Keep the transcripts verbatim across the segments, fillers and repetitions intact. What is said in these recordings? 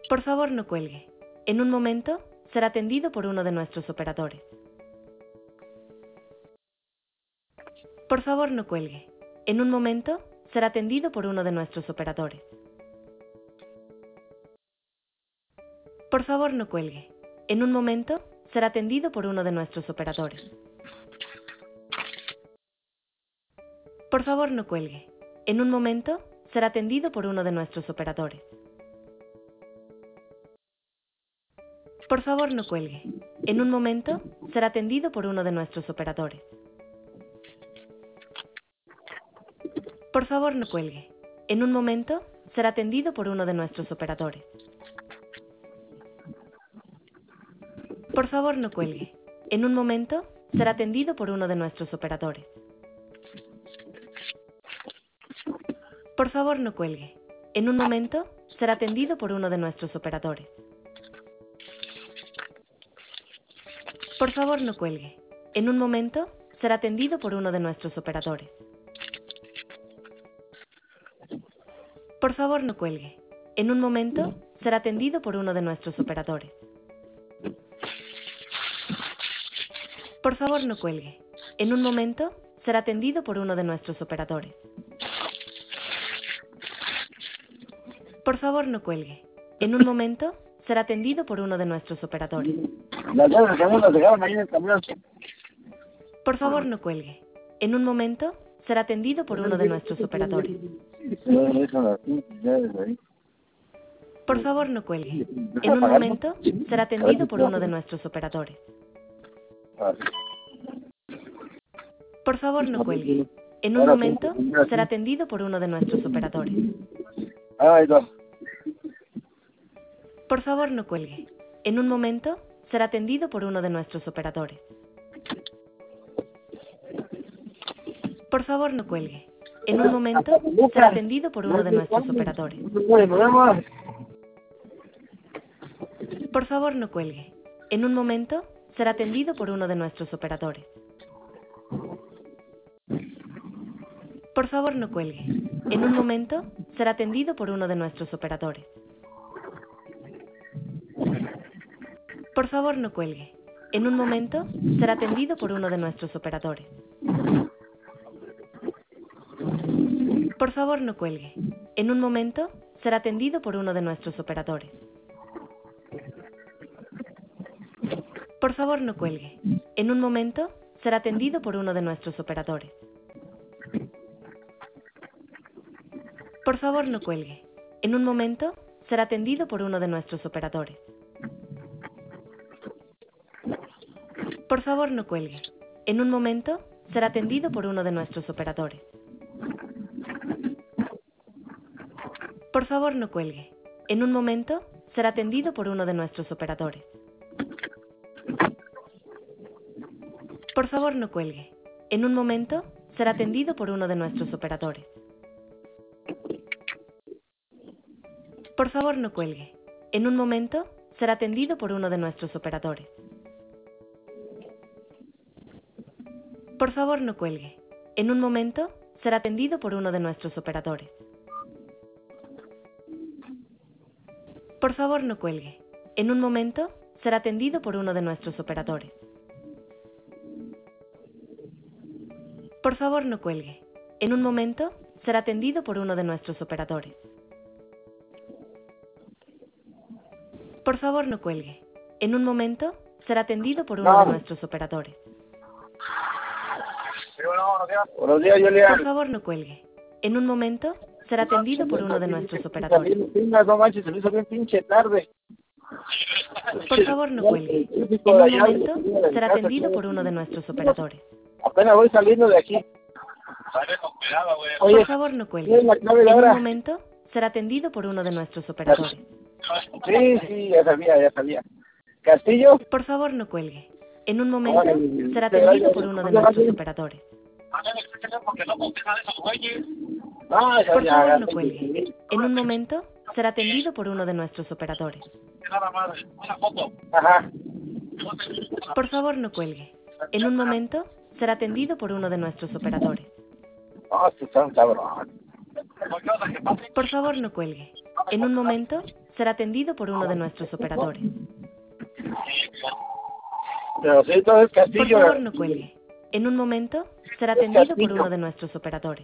Por favor, no cuelgue. En un momento, será atendido por uno de nuestros operadores. Por favor, no cuelgue. En un momento, será atendido por uno de nuestros operadores. Por favor, no cuelgue. En un momento, será atendido por uno de nuestros operadores. Por favor, no cuelgue. En un momento, será atendido por uno de nuestros operadores. Por favor, no cuelgue. En un momento, será atendido por uno de nuestros operadores. Por favor, no cuelgue. En un momento, será atendido por uno de nuestros operadores. Por favor, no cuelgue. En un momento, será atendido por uno de nuestros operadores. Por favor, no cuelgue. En un momento, será atendido por uno de nuestros operadores. Por favor, no cuelgue. En un momento, será atendido por uno de nuestros operadores. Por favor, no cuelgue. En un momento, será atendido por uno de nuestros operadores. Por favor, no cuelgue. En un momento, será atendido por uno de nuestros operadores. Por favor, no cuelgue. En un momento, será atendido por uno de nuestros operadores. Las llaves del camión las dejaron ahí en el camión. Por favor, no cuelgue. En un momento, será atendido por uno de nuestros operadores. Por favor, no cuelgue. En un momento, será atendido por uno de nuestros operadores. Por favor, no cuelgue. En un momento, será atendido por uno de nuestros operadores. Ahí va. Por favor, no cuelgue. En un momento, será atendido por uno de nuestros operadores. Por favor, no cuelgue. En un momento, será atendido por uno de nuestros operadores. Por favor, no cuelgue. En un momento, será atendido por uno de nuestros operadores. Por favor, no cuelgue. En un momento, será atendido por uno de nuestros operadores. Por favor, no cuelgue. En un momento, será atendido por uno de nuestros operadores. Por favor, no cuelgue. En un momento, será atendido por uno de nuestros operadores. Por favor, no cuelgue. En un momento, será atendido por uno de nuestros operadores. Por favor, no cuelgue. En un momento, será atendido por uno de nuestros operadores. Por favor, no cuelgue. En un momento, será atendido por uno de nuestros operadores. Por favor, no cuelgue. En un momento, será atendido por uno de nuestros operadores. Por favor, no cuelgue. En un momento, será atendido por uno de nuestros operadores. Por favor, no cuelgue. En un momento, será atendido por uno de nuestros operadores. Por favor, no cuelgue. En un momento, será atendido por uno de nuestros operadores. Por favor, no cuelgue. En un momento, será atendido por uno de nuestros operadores. Por favor, no cuelgue. En un momento, será atendido por uno de nuestros operadores. Por favor, no cuelgue. En un momento, será atendido por uno de nuestros operadores. Buenos días, Julián. Por favor, no cuelgue. En un momento, será atendido por uno de nuestros operadores. No manches, se me hizo bien pinche tarde. Por favor, no cuelgue. En un momento, será atendido por uno de nuestros operadores. Apenas voy saliendo de aquí. Por favor, no cuelgue. En un momento, será atendido por uno de nuestros operadores. Sí, sí, ya sabía, ya sabía. ¿Castillo? Por favor, no cuelgue. En un momento, será atendido por uno de nuestros operadores. Ah, ya, Por ya, favor, ya. no cuelgue. En un momento, será atendido por uno de nuestros operadores. Ajá. Por favor, no cuelgue. En un momento, será atendido por uno de nuestros operadores. Ah, que son cabrón. Por favor, no cuelgue. En un momento, será atendido por uno de nuestros operadores. Pero sí, todo es Por Castillo. favor, no cuelgue. En un momento, será atendido por uno de nuestros operadores.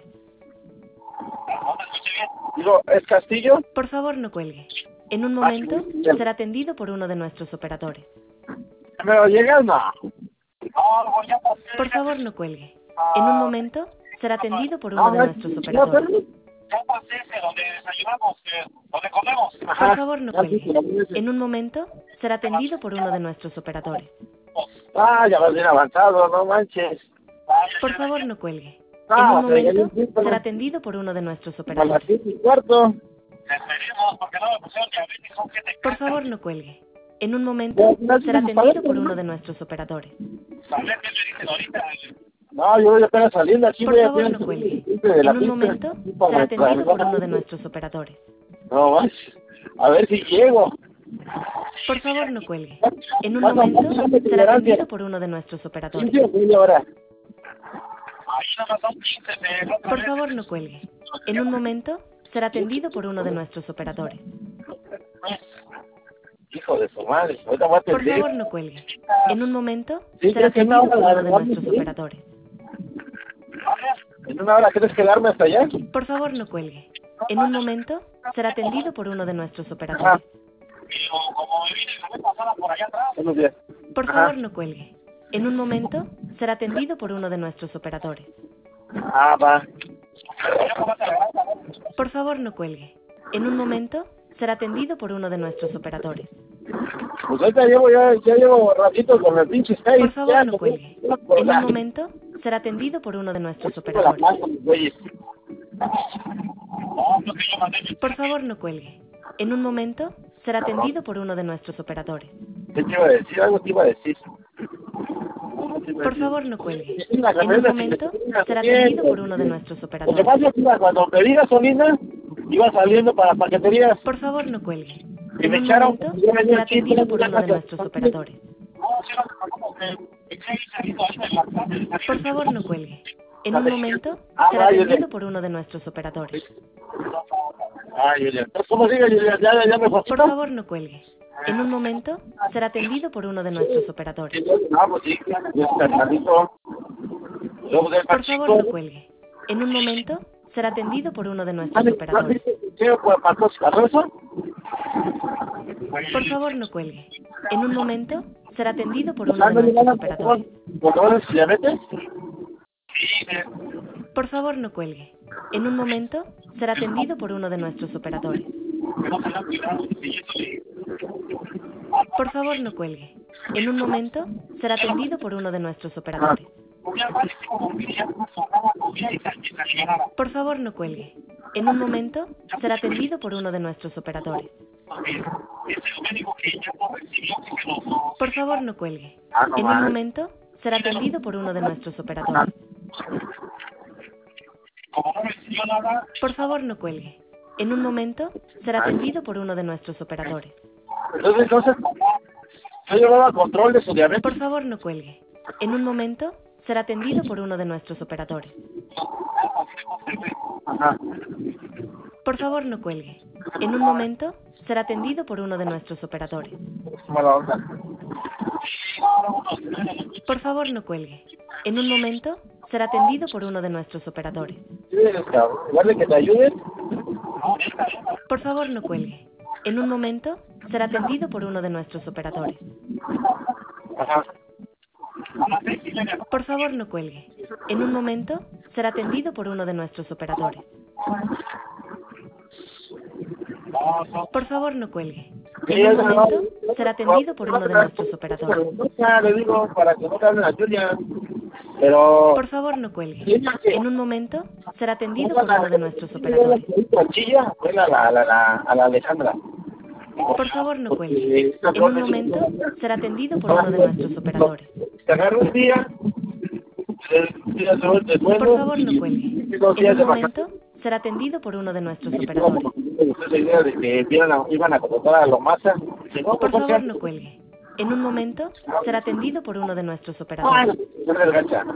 Digo, ¿es Castillo? Por favor, no cuelgue. En un momento, será atendido por uno de nuestros operadores. ¿Me lo llegas? No. Por favor, no cuelgue. En un momento, será atendido por uno No, de no, nuestros no, operadores. pero- Ya pasé ese donde desayunamos, eh, donde comemos. Por favor, no Ya sí, cuelgue. pero no es- En un momento, será atendido por uno de nuestros operadores. Ah, ya vas bien avanzado, no manches. Por favor, no cuelgue. En Ah, un pero ya momento, bien, pero- será atendido por uno de nuestros A las operadores. siete y cuarto. Esperemos, porque no me pusieron diabetes, son siete. Por favor, no cuelgue. En un momento, será atendido por uno de nuestros operadores. ¿Sabes qué me dicen ahorita? No, yo voy apenas saliendo aquí. Por voy favor, apenas no cuelgue. saliendo de la En un pista. momento, Para- será atendido por para- uno de nuestros operadores. No manches. A ver si llego. Por favor, no cuelgue. En un momento, será atendido por uno de nuestros operadores. quince o media hora. Ahí nada más son quince, eh, otra Por vez. favor, no cuelgue. En un momento, será atendido por uno de nuestros operadores. Hijo de su madre. Ahorita voy a Por atender. favor, no cuelgue. En un momento, Sí, será creo que no, atendido por la uno de verdad, nuestros sí. operadores. ¿En una hora quieres quedarme hasta allá? Por favor, no cuelgue. En un momento, será atendido por uno de nuestros Ajá. operadores. Pero como me vine la vez pasada por allá atrás, Buenos días. Por Ajá. favor, no cuelgue. En un momento, será atendido por uno de nuestros operadores. Ah, va. ya como te la Por favor, no cuelgue. En un momento, será atendido por uno de nuestros operadores. Pues ahorita llevo ya, ya llevo ratito con el pinche Skype. Por favor, Ya, no pues, cuelgue. ya, por En la- un momento, será atendido por uno de nuestros por la operadores. plaza, güeyes. No, lo que yo mandé mi Por favor, no cuelgue. En un momento, será atendido por uno de nuestros operadores. ¿Qué te iba a decir? Algo te iba a decir. Por favor, no cuelgue. Sí, la En un camioneta, momento, sí, será bien, atendido por uno de sí. nuestros Lo que operadores. pasa es que iba- cuando pedí gasolina, iba saliendo para paqueterías. Por favor, no cuelgue. Y En me un echaron- momento, yo venía será aquí, atendido por ya uno de casi- nuestros operadores. No, sí, no te preocupes, que que he salido ahí de la plaza. Por favor, no cuelgue. En un momento, Ah, será vaya, atendido ya. por uno de nuestros operadores. Ay, Julián. Entonces, ¿cómo sigue, Julián? ¿Ya, ya me Por favor, no cuelgue. En un momento, será atendido por uno de nuestros operadores. Ah, pues sí, ya está cargadito. Luego del Por favor, no cuelgue. En un momento, será atendido por uno de nuestros operadores. ¿Qué, pues, Marcos Cardoso? Por favor, no cuelgue. En un momento, será atendido por uno Ah, de no nuestros llegaron, operadores. ¿por favor, diabetes? Sí, eh, Por favor, no cuelgue. En un momento, será atendido por uno de nuestros operadores. que no se la han cuidado, y eso sí. Por favor, no cuelgue. En un momento, será atendido por uno de nuestros operadores. Comía malísimo, comía, sobraba, comía y sal- y salivaba. Por favor, no cuelgue. En un momento, será atendido por uno de nuestros operadores. Ese es lo médico que ya no recibió oxígeno. Por favor, no cuelgue. Ah, no En un más. momento, será atendido por uno de nuestros operadores. Como no recibió nada, Por favor, no cuelgue. En un momento, será atendido por uno de nuestros operadores. Entonces, entonces, yo llevaba control de su diabetes. Por favor, no cuelgue. En un momento, será atendido por uno de nuestros operadores. Ajá. Por favor, no cuelgue. En un momento, será atendido por uno de nuestros operadores. Mala onda. Por favor, no cuelgue. En un momento, será atendido por uno de nuestros operadores. Sí, eres cabrón. Igual de que te ayuden. Por favor, no cuelgue. En un momento, será atendido por uno de nuestros operadores. Ajá. Por favor, no cuelgue. En un momento, será atendido por uno de nuestros operadores. Por favor, no cuelgue. En un momento, será atendido por uno de nuestros operadores. Ya le digo para que no te hablen a Julia. Pero... Por favor, no cuelgue. En un momento, será atendido por uno de nuestros operadores. Cuchilla, fue a la, a la, la, a la Alejandra. Por favor, no cuelgue. En un momento, será atendido por uno de nuestros operadores. Te agarro un día, tres días de Por sueldo favor, no y cuelgue. dos En días un de momento, será atendido por uno de nuestros vacaciones. operadores. Me gustó esa idea de que iban a, iban a contratar a Lomasa. Dice, no, Por pues, favor, no cuelgue. En un momento, será atendido por uno de nuestros Ah, operadores. no, no me regacha.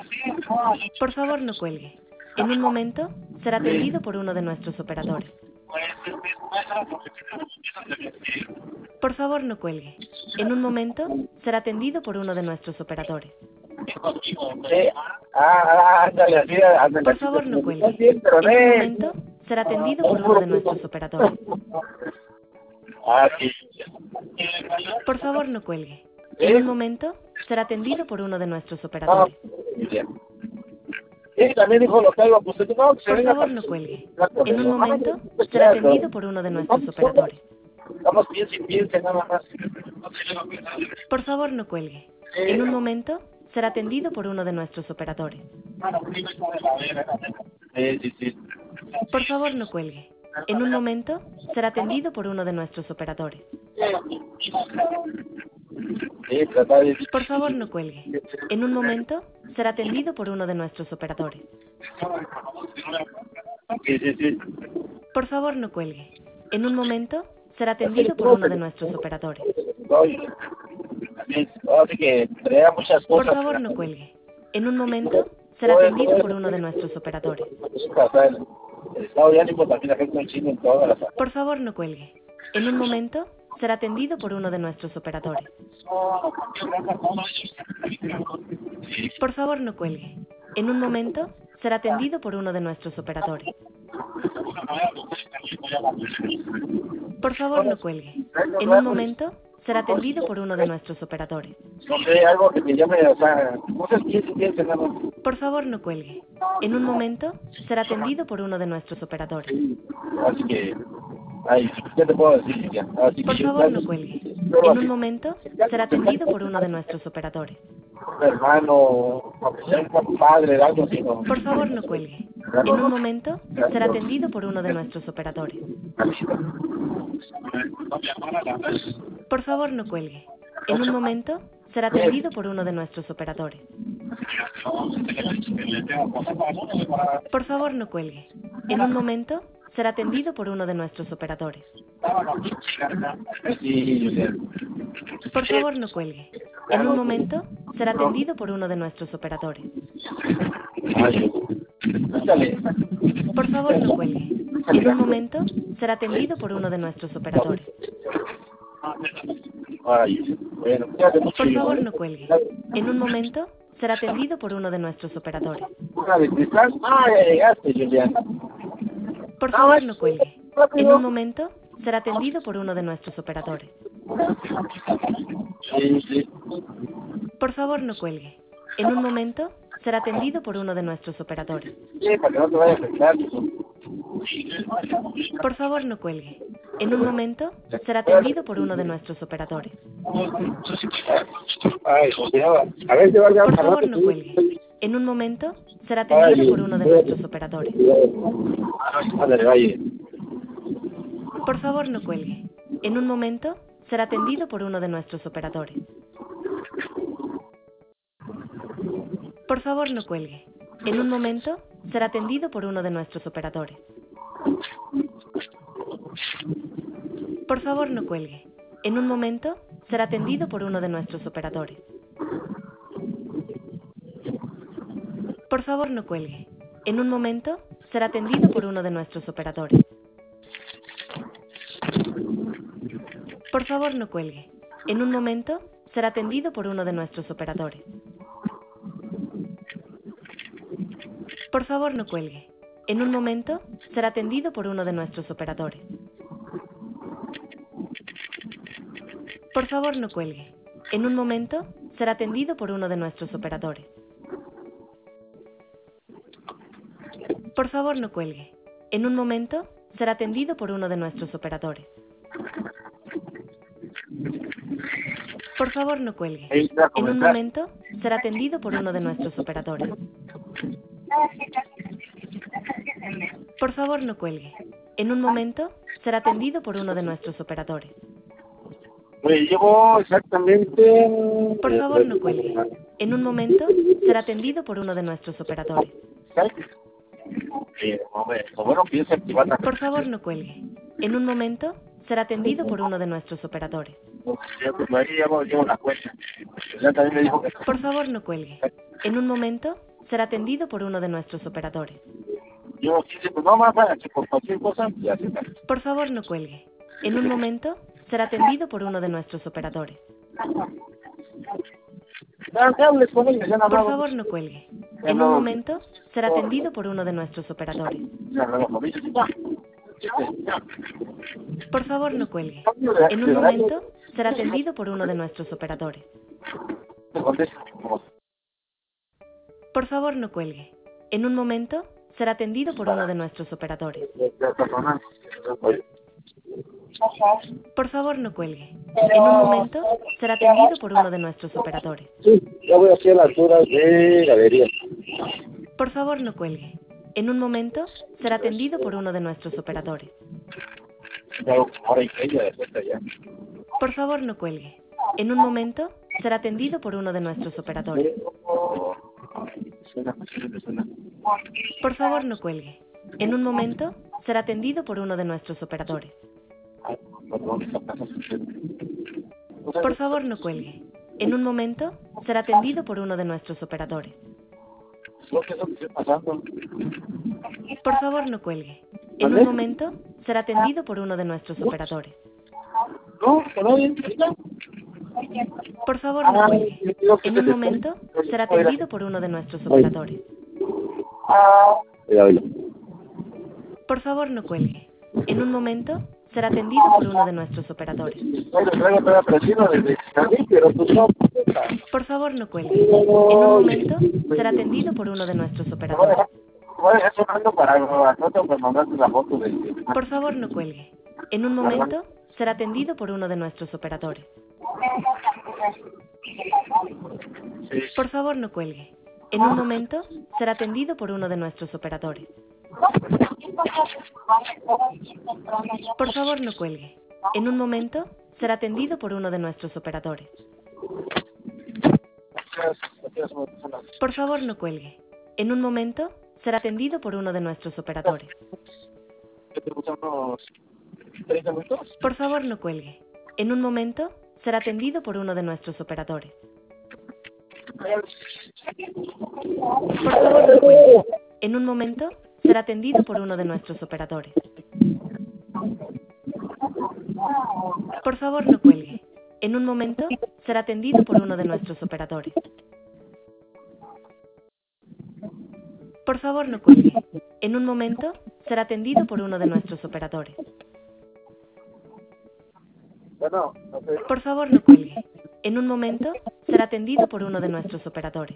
Por favor, no cuelgue. En un momento, será atendido por uno de nuestros operadores. Pues, este, puede ser porque empiezan de Por favor, no cuelgue. En un momento será atendido por uno de nuestros operadores. Sí. Ah, ah, ándale, así, ándale. Por así, favor, no así, cuelgue. bien, pero En un ven. momento será atendido por uno de nuestros operadores. Ah, sí. Por favor, no cuelgue. ¿Sí? En un momento será atendido por uno de nuestros Ah, operadores. bien. Sí, también dijo lo que iba, pues no, que se Por venga favor, para- no cuelgue. Claro, En un no, momento pues, será claro. atendido por uno de nuestros operadores. Vamos, piense y piense nada más. Por favor, no cuelgue. En un momento será atendido por uno de nuestros operadores. Sí, sí, sí. Por favor, no cuelgue. En un momento será atendido por uno de nuestros operadores. Sí, tratar de... Por favor, no cuelgue. En un momento será atendido por uno de nuestros operadores. Sí, sí, sí. Por favor, no cuelgue. En un momento será atendido por uno de nuestros operadores. Oye, sí, así que traía muchas Por cosas. favor, no cuelgue. En un momento será atendido por uno de nuestros operadores. El estado de ánimo también afecta un chingo en todas las... Por favor, no cuelgue. En un momento será atendido por uno de nuestros operadores. Por favor, no cuelgue. En un momento será atendido por uno de nuestros operadores. Por favor, no cuelgue. En un momento será atendido por uno de nuestros operadores. No sé, algo que me llame, o sea, cosas piense, piense nada más. Por favor, no cuelgue. En un momento será atendido por uno de nuestros operadores. Así que, ay, ¿qué te puedo decir, ya? Así Por que, favor, no cuelgue. En un momento será atendido por uno de nuestros operadores. hermano, un padre, algo así, ¿no? Por favor, no cuelgue. En un momento será atendido por uno de nuestros operadores. Por favor, no cuelgue. En un momento será atendido por uno de nuestros operadores. Por favor, no cuelgue. En un momento será atendido por uno de nuestros operadores. Sí, Julián. Por favor, no cuelgue. En un momento será atendido por uno de nuestros operadores. Ay, échale. Por favor, no cuelgue. En un momento será atendido por uno de nuestros operadores. Ay, bueno, cuídate mucho. Por favor, no cuelgue. En un momento será atendido por uno de nuestros operadores. Una de cristal. Ah, ya llegaste, Julián. Por favor, no cuelgue. En un momento será atendido por uno de nuestros operadores. Sí, sí. Por favor, no cuelgue. En un momento será atendido por uno de nuestros operadores. Sí, para que no te vaya a afectar. Por favor, no cuelgue. En un momento será atendido por uno de nuestros operadores. Ay, Julián. A ver, yo Por favor, no cuelgue. En un momento será atendido por uno de nuestros operadores. Ándale, vaya. Por favor, no cuelgue. En un momento será atendido por uno de nuestros operadores. Por favor, no cuelgue. En un momento será atendido por uno de nuestros operadores. Por favor, no cuelgue. En un momento será atendido por uno de nuestros operadores. Por favor, no cuelgue. En un momento será atendido por uno de nuestros operadores. Por favor, no cuelgue. En un momento será atendido por uno de nuestros operadores. Por favor, no cuelgue. En un momento será atendido por uno de nuestros operadores. Por favor, no cuelgue. En un momento será atendido por uno de nuestros operadores. Por favor, no cuelgue. En un momento será atendido por uno de nuestros operadores. Por favor, no cuelgue. En un momento será atendido por uno de nuestros operadores. Por favor, no cuelgue. En un momento será atendido por uno de nuestros operadores. Pues llevo exactamente... Por favor, no cuelgue. En un momento será atendido por uno de nuestros operadores. Sí, hombre, lo bueno piensa activar la... Por favor, no cuelgue. En un momento será atendido por uno de nuestros operadores. Pues ahí llevo, llevo la cuenta. Ya también me dijo que... Por favor, no cuelgue. En un momento será atendido por uno de nuestros operadores. Yo quise, pues no más para que por cualquier cosa, ya se está. Por favor, no cuelgue. En un momento será atendido por uno de nuestros operadores. No, que hables con ellos, ya no Por hablamos. favor, no cuelgue. En un momento será atendido por uno de nuestros operadores. Ya hablamos con ellos y ya. Ya. Por favor, no cuelgue. En un momento será atendido por uno de nuestros operadores. Te contesto. Por favor, no cuelgue. En un momento será atendido por uno de nuestros operadores. Ya está sonando. Oye. Por favor, no cuelgue. En un momento será atendido por uno de nuestros operadores. Sí, ya voy aquí a la altura de Galería. Por favor, no cuelgue. En un momento será atendido por uno de nuestros operadores. Ya hago como hora y media de vuelta ya. Por favor, no cuelgue. En un momento será atendido por uno de nuestros operadores. Oh, suena, suena, suena. Por favor, no cuelgue. En un momento será atendido por uno de nuestros operadores. Ay, perdón, esa casa sucede. Por favor, no cuelgue. En un momento será atendido por uno de nuestros operadores. Lo que es lo que está pasando. Por favor, no cuelgue. En un momento será atendido por uno de nuestros operadores. No, que no, bien, ¿ahorita? Por favor, no cuelgue. En un momento será atendido por uno de nuestros operadores. Ya, oílo. Por favor, no cuelgue. En un momento será atendido por uno de nuestros operadores. Bueno, traigo toda presión desde Cali, pero pues no. Por favor, no cuelgue. En un momento será atendido por uno de nuestros Te voy a operadores. dejar, te voy a dejar sonando para a Soto, pues mandarte la foto de... Por favor, no cuelgue. En un momento será atendido por uno de nuestros operadores. Sí. Por favor, no cuelgue. En un momento será atendido por uno de nuestros operadores. Por favor, no cuelgue. En un momento será atendido por uno de nuestros operadores. Gracias, gracias, personas. Por favor, no cuelgue. En un momento será atendido por uno de nuestros operadores. ¿Qué te gustan unos treinta minutos? Por favor, no cuelgue. En un momento será atendido por uno de nuestros operadores. Por favor, no cuelgue. En un momento será atendido por uno de nuestros operadores. Por favor, no cuelgue. En un momento será atendido por uno de nuestros operadores. Por favor, no cuelgue. En un momento será atendido por uno de nuestros operadores. Bueno, no sé. Por favor, no cuelgue. En un momento será atendido por uno de nuestros operadores.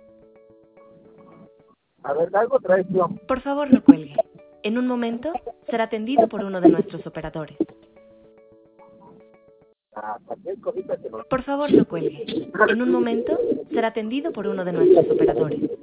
A ver, algo traes tú. Por favor, no cuelgue. En un momento será atendido por uno de nuestros operadores. Ah, cualquier cosita que nos... Por favor, no cuelgue. En un momento será atendido por uno de nuestros operadores.